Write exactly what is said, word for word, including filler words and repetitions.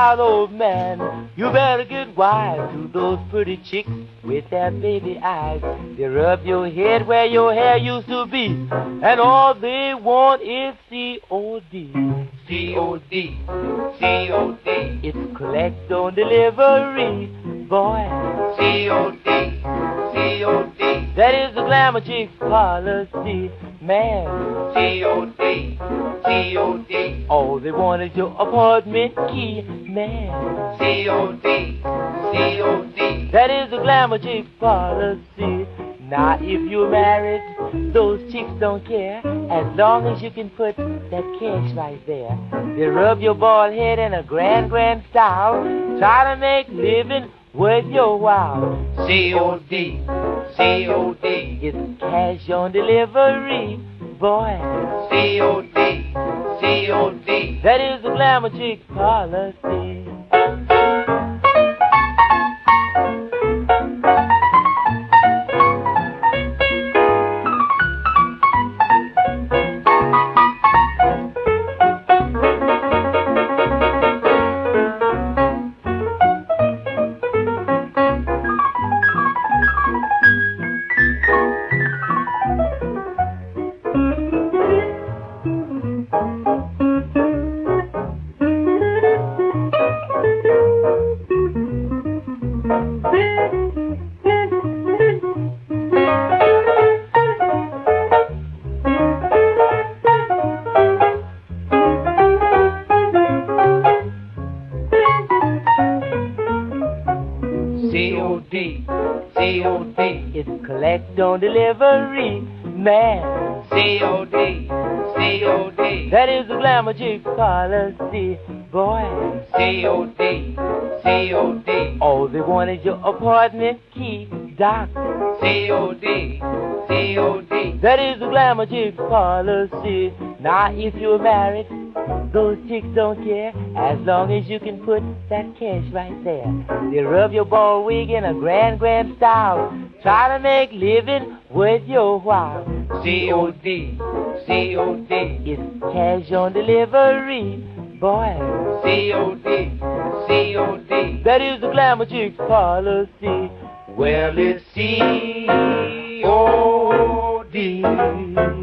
child, old man. You better get wise to those pretty chicks with their baby eyes. They rub your head where your hair used to be, and all they want is C O D. C O D, C O D. It's collect on delivery, boy. C O D, C O D. That is the glamour chick's policy, man. C O D, C O D. All they want is your apartment key, man. C O D, C O D. That is the glamour chick's policy. Now if you're married, those chicks don't care, as long as you can put that cash right there. They rub your bald head in a grand, grand style, try to make living worth your while. C O D, C O D. It's cash on delivery, boy. C O D, C O D. That is the glamour chick policy. C O D, C O D. It's collect on delivery, man. C O D, C O D. That is the glamour chick policy, boy. C O D, C O D. All they want is your apartment key, doc. C O D, C O D. That is the glamour chick policy. Now if you're married, those chicks don't care, as long as you can put that cash right there. They rub your bald wig in a grand, grand style, try to make living worth your while. C O D, C O D. It's cash on delivery, boy. C O D, C O D. That is the glamour chick's policy. Well, it's C O D.